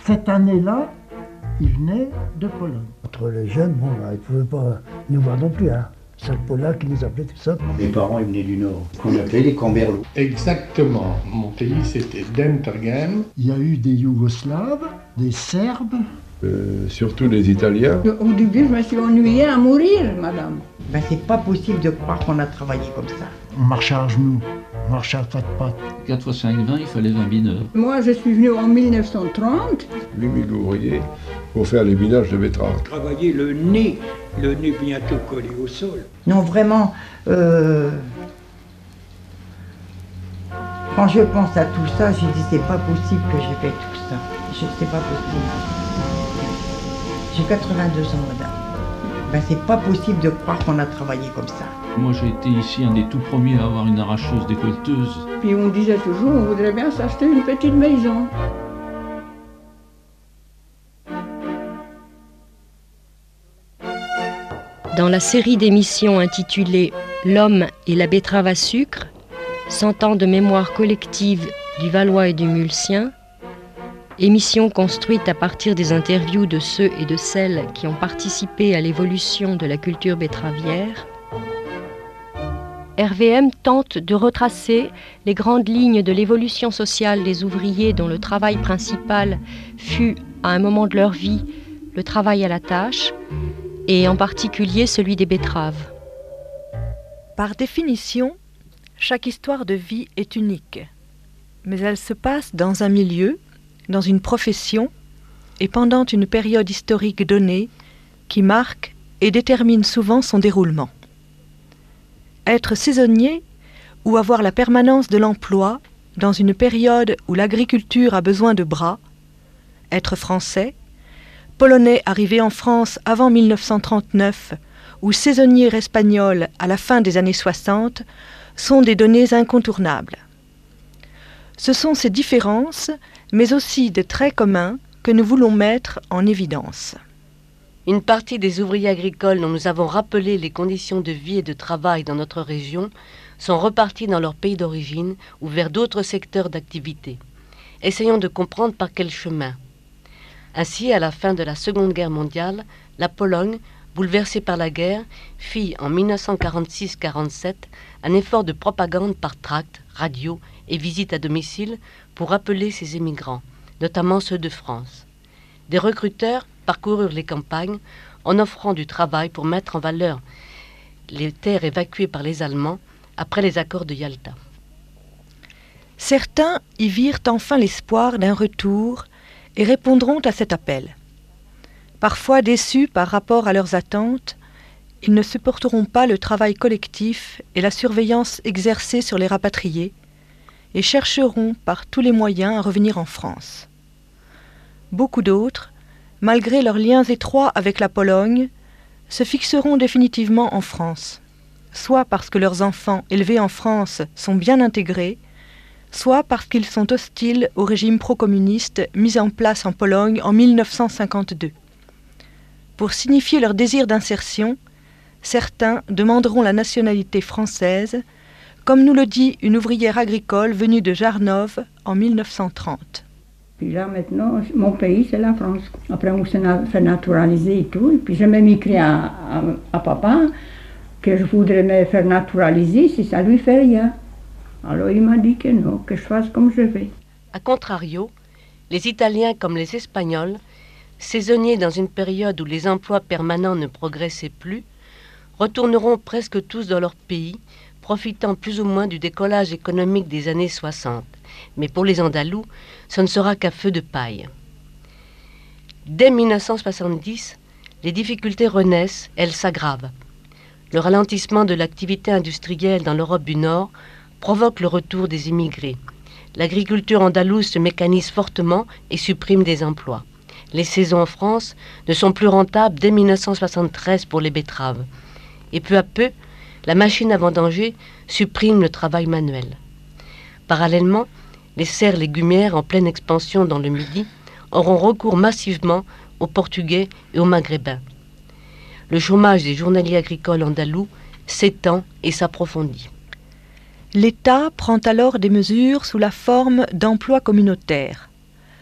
Cette année-là, il venait de Pologne. Entre les jeunes, bon, ils ne pouvaient pas nous voir non plus. C'est le Polac qui nous appelait tout ça. Mes parents, ils venaient du Nord, qu'on appelait les Camberlots. Exactement. Mon pays, c'était Dentergem. Il y a eu des Yougoslaves, des Serbes. Surtout les Italiens. Au début, je me suis ennuyée à mourir, madame. C'est pas possible de croire qu'on a travaillé comme ça. On marchait à genoux, on marchait à quatre pattes. 4 fois 5, 20, il fallait 20 mineurs. Moi, je suis venue en 1930. 8000 ouvriers pour faire les minages de betteraves. Travailler le nez bientôt collé au sol. Non, vraiment, quand je pense à tout ça, je dis c'est pas possible que j'ai fait tout ça. C'est pas possible. J'ai 82 ans, madame. C'est pas possible de croire qu'on a travaillé comme ça. Moi, j'ai été ici un des tout premiers à avoir une arracheuse décolleteuse. Puis on disait toujours, on voudrait bien s'acheter une petite maison. Dans la série d'émissions intitulée « L'homme et la betterave à sucre », 100 ans de mémoire collective du Valois et du Mulsien, émission construite à partir des interviews de ceux et de celles qui ont participé à l'évolution de la culture betteravière, RVM tente de retracer les grandes lignes de l'évolution sociale des ouvriers dont le travail principal fut, à un moment de leur vie, le travail à la tâche, et en particulier celui des betteraves. Par définition, chaque histoire de vie est unique, mais elle se passe dans un milieu, dans une profession et pendant une période historique donnée qui marque et détermine souvent son déroulement. Être saisonnier ou avoir la permanence de l'emploi dans une période où l'agriculture a besoin de bras, être français, polonais arrivé en France avant 1939 ou saisonnier espagnol à la fin des années 60 sont des données incontournables. Ce sont ces différences, mais aussi des traits communs que nous voulons mettre en évidence. Une partie des ouvriers agricoles dont nous avons rappelé les conditions de vie et de travail dans notre région sont repartis dans leur pays d'origine ou vers d'autres secteurs d'activité. Essayons de comprendre par quel chemin. Ainsi, à la fin de la Seconde Guerre mondiale, la Pologne, bouleversée par la guerre, fit en 1946-47 un effort de propagande par tracts, radio et visites à domicile pour appeler ces émigrants, notamment ceux de France. Des recruteurs parcoururent les campagnes en offrant du travail pour mettre en valeur les terres évacuées par les Allemands après les accords de Yalta. Certains y virent enfin l'espoir d'un retour et répondront à cet appel. Parfois déçus par rapport à leurs attentes, ils ne supporteront pas le travail collectif et la surveillance exercée sur les rapatriés et chercheront par tous les moyens à revenir en France. Beaucoup d'autres, malgré leurs liens étroits avec la Pologne, se fixeront définitivement en France, soit parce que leurs enfants élevés en France sont bien intégrés, soit parce qu'ils sont hostiles au régime pro-communiste mis en place en Pologne en 1952. Pour signifier leur désir d'insertion, certains demanderont la nationalité française, comme nous le dit une ouvrière agricole venue de Jarnov en 1930. Puis là, maintenant, mon pays, c'est la France. Après, on s'est fait naturaliser et tout. Et puis, j'ai même écrit à papa que je voudrais me faire naturaliser si ça lui fait rien. Alors, il m'a dit que non, que je fasse comme je vais. A contrario, les Italiens comme les Espagnols, saisonniers dans une période où les emplois permanents ne progressaient plus, retourneront presque tous dans leur pays, profitant plus ou moins du décollage économique des années 60. Mais pour les Andalous, ce ne sera qu'à feu de paille. Dès 1970, les difficultés renaissent, elles s'aggravent. Le ralentissement de l'activité industrielle dans l'Europe du Nord provoque le retour des immigrés. L'agriculture andalouse se mécanise fortement et supprime des emplois. Les saisons en France ne sont plus rentables dès 1973 pour les betteraves. Et peu à peu, la machine à vendanger supprime le travail manuel. Parallèlement, les serres légumières en pleine expansion dans le Midi auront recours massivement aux Portugais et aux Maghrébins. Le chômage des journaliers agricoles andalous s'étend et s'approfondit. L'État prend alors des mesures sous la forme d'emplois communautaires.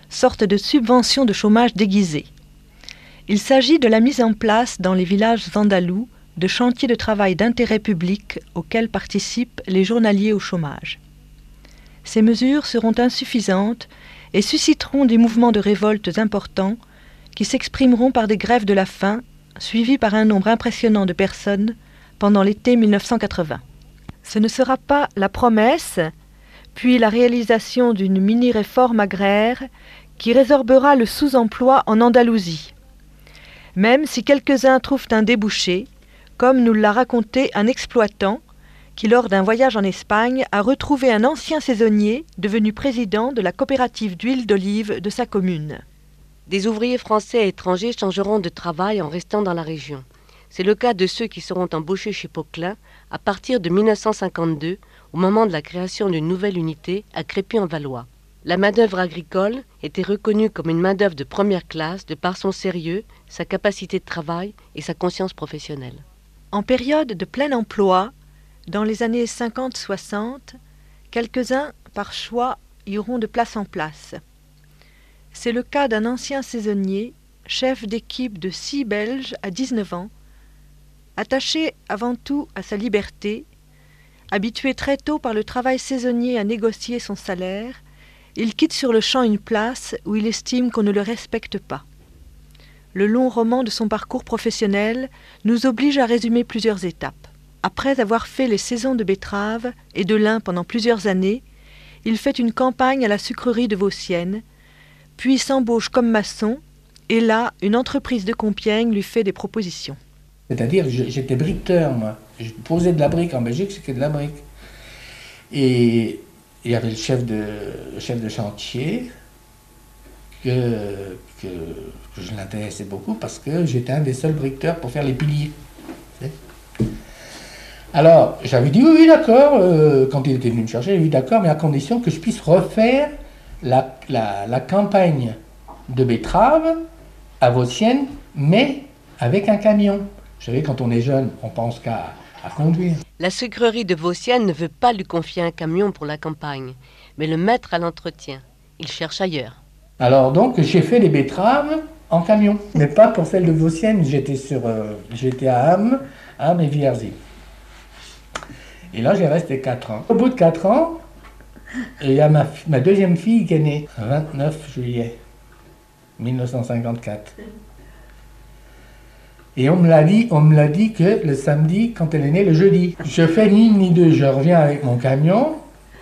sorte de subvention de chômage déguisée. Il s'agit de la mise en place dans les villages andalous de chantiers de travail d'intérêt public auxquels participent les journaliers au chômage. Ces mesures seront insuffisantes et susciteront des mouvements de révolte importants qui s'exprimeront par des grèves de la faim suivies par un nombre impressionnant de personnes pendant l'été 1980. Ce ne sera pas la promesse, puis la réalisation d'une mini-réforme agraire qui résorbera le sous-emploi en Andalousie. Même si quelques-uns trouvent un débouché, comme nous l'a raconté un exploitant qui, lors d'un voyage en Espagne, a retrouvé un ancien saisonnier devenu président de la coopérative d'huile d'olive de sa commune. Des ouvriers français et étrangers changeront de travail en restant dans la région. C'est le cas de ceux qui seront embauchés chez Poquelin à partir de 1952, au moment de la création d'une nouvelle unité à Crépy-en-Valois. La main-d'œuvre agricole était reconnue comme une main-d'œuvre de première classe de par son sérieux, sa capacité de travail et sa conscience professionnelle. En période de plein emploi, dans les années 50-60, quelques-uns, par choix, iront de place en place. C'est le cas d'un ancien saisonnier, chef d'équipe de 6 Belges à 19 ans, attaché avant tout à sa liberté, habitué très tôt par le travail saisonnier à négocier son salaire, il quitte sur le champ une place où il estime qu'on ne le respecte pas. Le long roman de son parcours professionnel nous oblige à résumer plusieurs étapes. Après avoir fait les saisons de betteraves et de lin pendant plusieurs années, il fait une campagne à la sucrerie de Vauciennes, puis s'embauche comme maçon, et là, une entreprise de Compiègne lui fait des propositions. C'est-à-dire, j'étais briqueteur, moi. Je posais de la brique en Belgique, c'était de la brique. Et il y avait le chef de chantier que je l'intéressais beaucoup parce que j'étais un des seuls briqueteurs pour faire les piliers. Alors, j'avais dit oui, d'accord, quand il était venu me chercher, j'avais dit d'accord, mais à condition que je puisse refaire la campagne de betterave à Vauciennes, mais avec un camion. Vous savez, quand on est jeune, on pense qu'à conduire. La sucrerie de Vauciennes ne veut pas lui confier un camion pour la campagne, mais le mettre à l'entretien. Il cherche ailleurs. Alors donc, j'ai fait les betteraves en camion, mais pas pour celle de Vauciennes. J'étais à Ham et Vierzy. Et là, j'ai resté 4 ans. Au bout de 4 ans, il y a ma deuxième fille qui est née, le 29 juillet 1954. Et on me l'a dit que le samedi, quand elle est née, le jeudi. Je fais ni une ni deux, je reviens avec mon camion,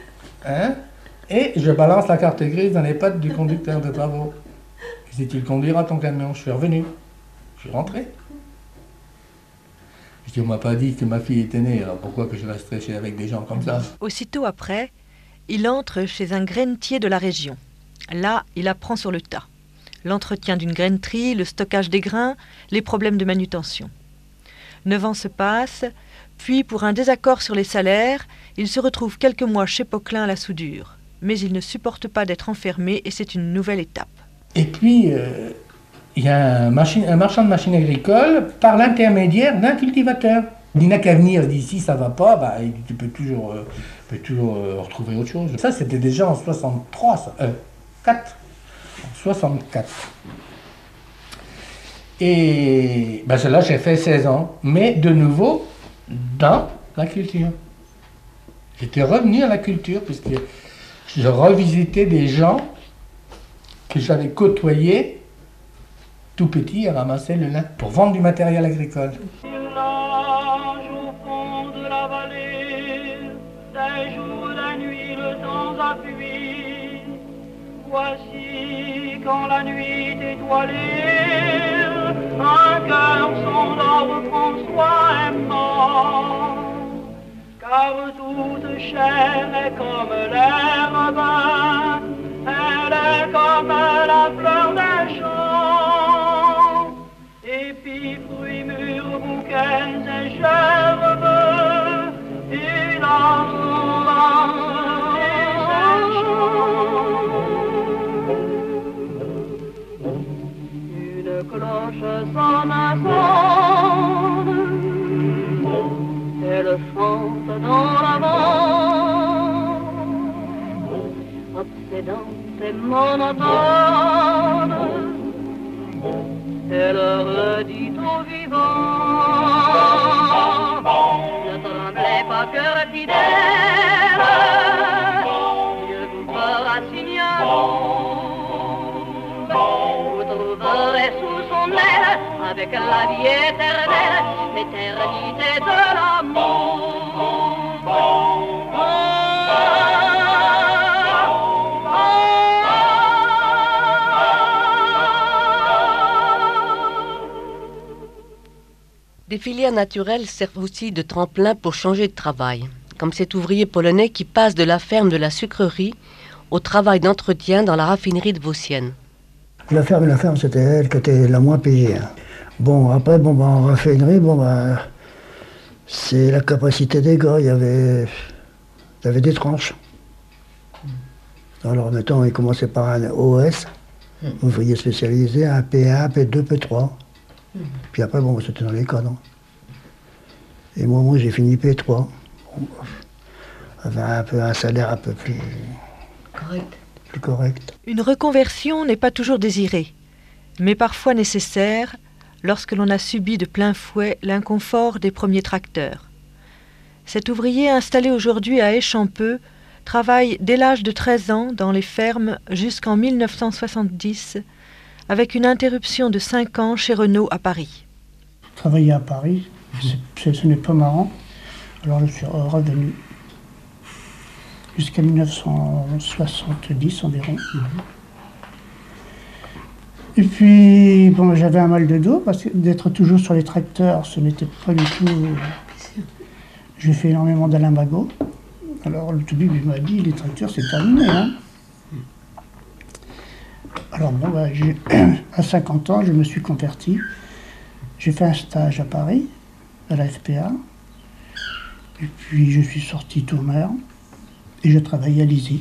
et je balance la carte grise dans les pattes du conducteur de travaux. Il dit, tu conduiras ton camion. Je suis revenu. Je suis rentré. Je dis, on m'a pas dit que ma fille était née, alors pourquoi que je resterais avec des gens comme ça? Aussitôt après, il entre chez un grainetier de la région. Là, il apprend sur le tas. L'entretien d'une grainerie, le stockage des grains, les problèmes de manutention. 9 ans se passent, puis pour un désaccord sur les salaires, il se retrouve quelques mois chez Poquelin à la soudure. Mais il ne supporte pas d'être enfermé et c'est une nouvelle étape. Et puis, il y a un marchand de machines agricoles par l'intermédiaire d'un cultivateur. Il n'a qu'à venir, il dit si ça va pas, tu peux toujours retrouver autre chose. Ça, c'était déjà en 64. Et là, j'ai fait 16 ans, mais de nouveau dans la culture. J'étais revenu à la culture, puisque je revisitais des gens que j'avais côtoyés tout petit à ramasser le lin pour vendre du matériel agricole. Au fond de la vallée, des jours, des nuits, le temps appuie. Voici quand la nuit étoilée, un cœur s'endort prend soin aimant. Car toute chair est comme l'herbe, elle est comme la fleur des champs. Épis, fruits mûrs, bouquets et gerbes, il en va des une cloche s'en accorde, elle chante dans la vente. précédente est monotone. Elle redit aux vivants, ne tremblez pas, cœur fidèle, Dieu vous fera signe amour. Vous trouverez sous son aile, avec la vie éternelle, l'éternité de l'amour. Des filières naturelles servent aussi de tremplin pour changer de travail, comme cet ouvrier polonais qui passe de la ferme de la sucrerie au travail d'entretien dans la raffinerie de Vauciennes. La ferme, c'était elle qui était la moins payée. Hein. Bon, après, en raffinerie, c'est la capacité des gars, il y avait des tranches. Alors, mettons, ils commençaient par un OS, ouvrier spécialisé, un P1, P2, P3. Puis après, c'était dans les cadres. Hein. Et moi, j'ai fini P3. Avec un salaire un peu plus correct. Une reconversion n'est pas toujours désirée, mais parfois nécessaire lorsque l'on a subi de plein fouet l'inconfort des premiers tracteurs. Cet ouvrier installé aujourd'hui à Échampeux travaille dès l'âge de 13 ans dans les fermes jusqu'en 1970, avec une interruption de 5 ans chez Renault à Paris. Travailler à Paris, ce n'est pas marrant. Alors je suis revenu jusqu'à 1970 environ. Et puis, j'avais un mal de dos, parce que d'être toujours sur les tracteurs, ce n'était pas du tout... J'ai fait énormément d'Alain Bagot. Alors le toubib m'a dit, les tracteurs, c'est terminé. Hein. Alors à 50 ans, je me suis converti. J'ai fait un stage à Paris, à la FPA. Et puis je suis sorti tourneur. Et je travaillais à Lizy.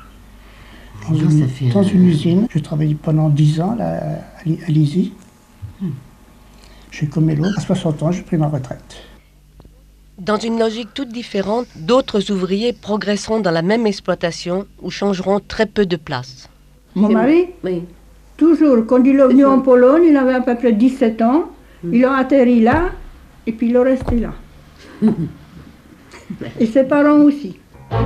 Dans une usine. Je travaillais pendant 10 ans à Lizy. Chez Comello. À 60 ans, j'ai pris ma retraite. Dans une logique toute différente, d'autres ouvriers progresseront dans la même exploitation ou changeront très peu de place. Mon mari, toujours, quand il est venu en Pologne, il avait à peu près 17 ans. Il a atterri là, et puis il est resté là. Et ses parents aussi.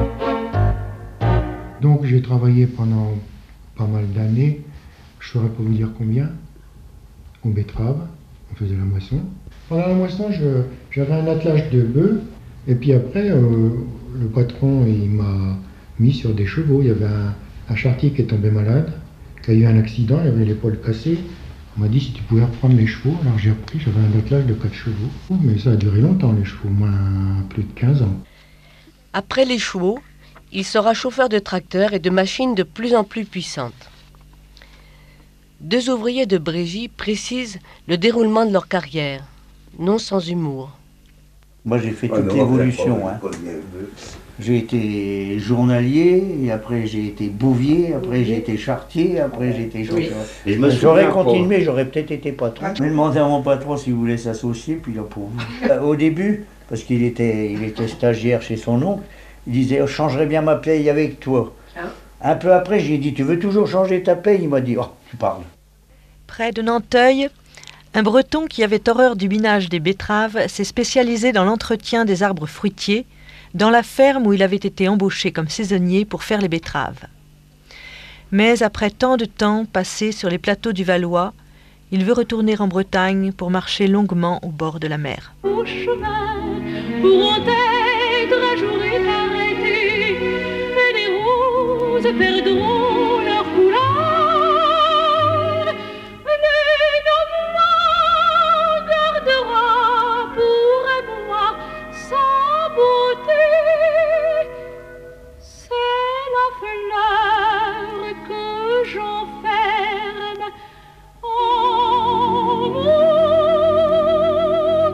Donc j'ai travaillé pendant pas mal d'années, je ne saurais pas vous dire combien, aux betteraves, on faisait la moisson. Pendant la moisson, j'avais un attelage de bœufs, et puis après, le patron il m'a mis sur des chevaux. Il y avait un charretier qui est tombé malade, qui a eu un accident, il avait l'épaule cassée. On m'a dit si tu pouvais reprendre les chevaux, alors j'ai repris, j'avais un attelage de 4 chevaux. Mais ça a duré longtemps les chevaux, au moins plus de 15 ans. Après les chevaux, il sera chauffeur de tracteurs et de machines de plus en plus puissantes. 2 ouvriers de Brégy précisent le déroulement de leur carrière, non sans humour. Moi j'ai fait toute l'évolution. Hein. J'ai été journalier, et après j'ai été bouvier, après j'ai été charretier, après j'ai été chauffeur. Et j'aurais continué, j'aurais peut-être été patron. Je vais demander à mon patron s'il voulait s'associer, puis là pour au début, parce qu'il était stagiaire chez son oncle, il disait « Je changerais bien ma paye avec toi ». Un peu après, j'ai dit « Tu veux toujours changer ta paye ?» Il m'a dit « Oh, tu parles ». Près de Nanteuil, un Breton qui avait horreur du binage des betteraves s'est spécialisé dans l'entretien des arbres fruitiers, dans la ferme où il avait été embauché comme saisonnier pour faire les betteraves. Mais après tant de temps passé sur les plateaux du Valois, il veut retourner en Bretagne pour marcher longuement au bord de la mer. Au chemin pourront être un jour arrêtés, et les roses perdront leur couleur. Mais néanmoins gardera pour moi sa beauté. C'est la fleur que j'enferme en mon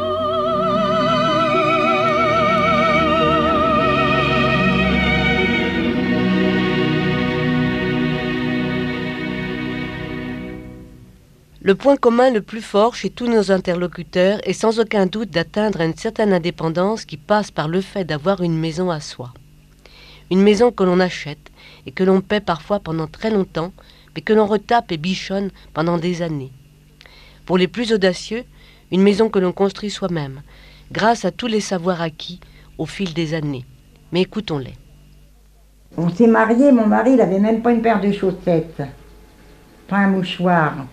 Le point commun le plus fort chez tous nos interlocuteurs est sans aucun doute d'atteindre une certaine indépendance qui passe par le fait d'avoir une maison à soi. Une maison que l'on achète et que l'on paie parfois pendant très longtemps, mais que l'on retape et bichonne pendant des années. Pour les plus audacieux, une maison que l'on construit soi-même, grâce à tous les savoirs acquis au fil des années. Mais écoutons-les. On s'est mariés, mon mari, il n'avait même pas une paire de chaussettes, pas un mouchoir.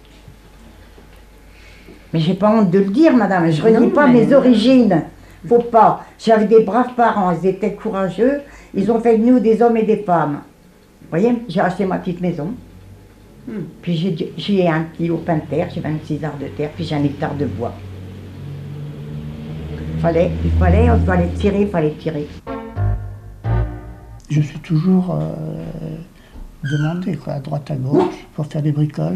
Mais j'ai pas honte de le dire, madame, je renie pas mes origines. Faut pas. J'avais des braves parents, ils étaient courageux, ils ont fait de nous des hommes et des femmes. Vous voyez, j'ai acheté ma petite maison. Puis j'ai un petit lopin de terre, j'ai 26 arts de terre, puis j'ai un hectare de bois. Il fallait tirer. Je suis toujours demandé, quoi, à droite à gauche, pour faire des bricoles.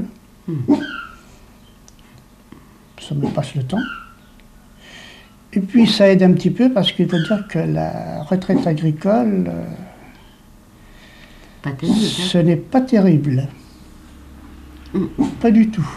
Ça me passe le temps. Et puis ça aide un petit peu parce qu'il faut dire que la retraite agricole, ce n'est pas terrible. Pas du tout.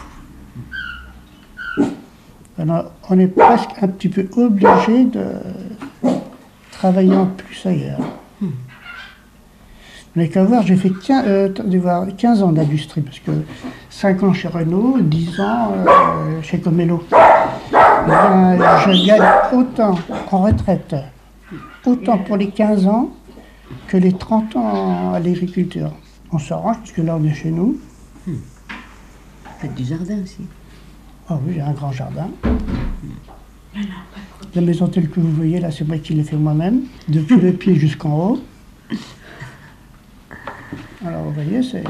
Alors, on est presque un petit peu obligé de travailler en plus ailleurs. Vous n'avez qu'à voir, j'ai fait 15 ans d'industrie, parce que 5 ans chez Renault, 10 ans chez Comelo. Je gagne autant en retraite, autant pour les 15 ans que les 30 ans à l'agriculture. On s'arrange, parce que là on est chez nous. Faites du jardin aussi. Ah oui, j'ai un grand jardin. La maison telle que vous voyez là, c'est moi qui l'ai fait moi-même, depuis le pied jusqu'en haut. Alors vous voyez, c'est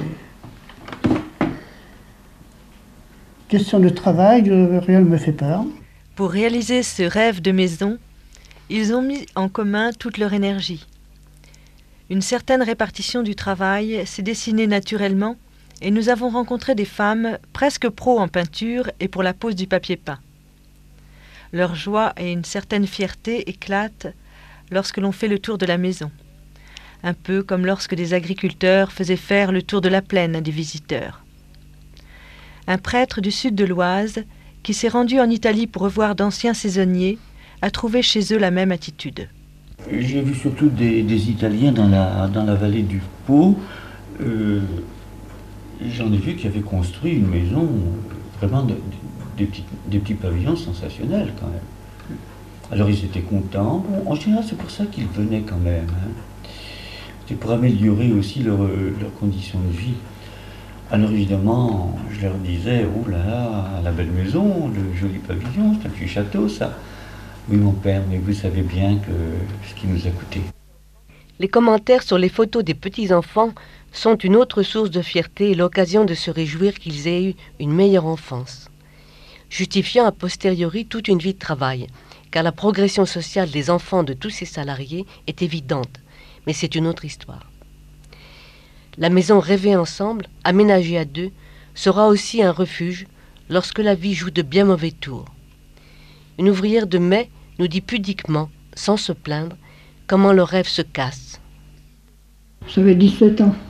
question de travail, rien ne me fait peur. Pour réaliser ce rêve de maison, ils ont mis en commun toute leur énergie. Une certaine répartition du travail s'est dessinée naturellement et nous avons rencontré des femmes presque pros en peinture et pour la pose du papier peint. Leur joie et une certaine fierté éclatent lorsque l'on fait le tour de la maison, un peu comme lorsque des agriculteurs faisaient faire le tour de la plaine à des visiteurs. Un prêtre du sud de l'Oise, qui s'est rendu en Italie pour revoir d'anciens saisonniers, a trouvé chez eux la même attitude. J'ai vu surtout des Italiens dans la vallée du Pô. J'en ai vu qui avaient construit une maison, vraiment des petits pavillons sensationnels quand même. Alors ils étaient contents. Bon, en général, c'est pour ça qu'ils venaient quand même. C'est pour améliorer aussi leurs conditions de vie. Alors évidemment, je leur disais, oh là là, la belle maison, le joli pavillon, c'est un petit château ça. Oui mon père, mais vous savez bien que ce qui nous a coûté. Les commentaires sur les photos des petits-enfants sont une autre source de fierté et l'occasion de se réjouir qu'ils aient eu une meilleure enfance, justifiant a posteriori toute une vie de travail, car la progression sociale des enfants de tous ces salariés est évidente, mais c'est une autre histoire. La maison rêvée ensemble, aménagée à deux, sera aussi un refuge lorsque la vie joue de bien mauvais tours. Une ouvrière de mai nous dit pudiquement, sans se plaindre, comment le rêve se casse. J'avais 17 ans.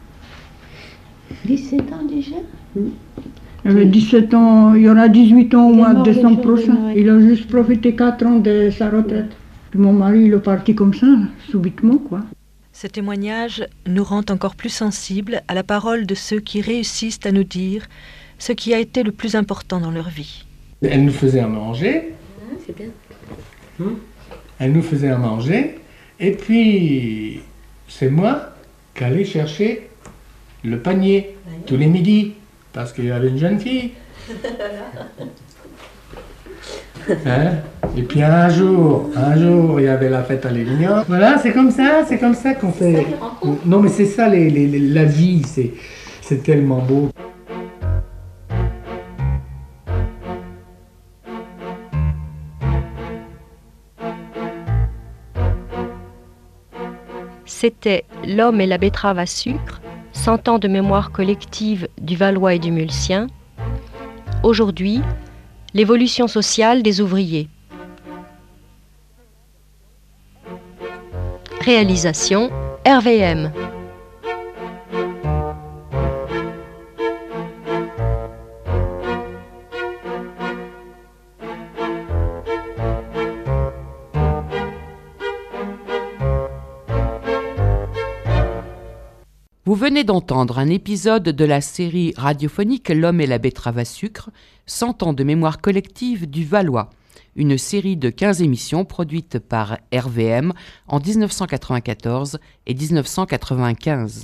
17 ans déjà? J'avais 17 ans, il y aura 18 ans au mois de décembre prochain. Il a juste profité 4 ans de sa retraite. Puis mon mari, il est parti comme ça, subitement, quoi. Ce témoignage nous rend encore plus sensibles à la parole de ceux qui réussissent à nous dire ce qui a été le plus important dans leur vie. Elle nous faisait à manger. C'est bien. Elle nous faisait à manger. Et puis, c'est moi qui allais chercher le panier tous les midis. Parce qu'il y avait une jeune fille. Hein? Et puis un jour, il y avait la fête à Lévignan. Voilà, c'est comme ça qu'on fait. Non, mais c'est ça, la vie, c'est tellement beau. C'était L'homme et la betterave à sucre, 100 ans de mémoire collective du Valois et du Mulsien. Aujourd'hui, l'évolution sociale des ouvriers. Réalisation RVM. Vous venez d'entendre un épisode de la série radiophonique L'homme et la betterave à sucre, 100 ans de mémoire collective du Valois, une série de 15 émissions produites par RVM en 1994 et 1995.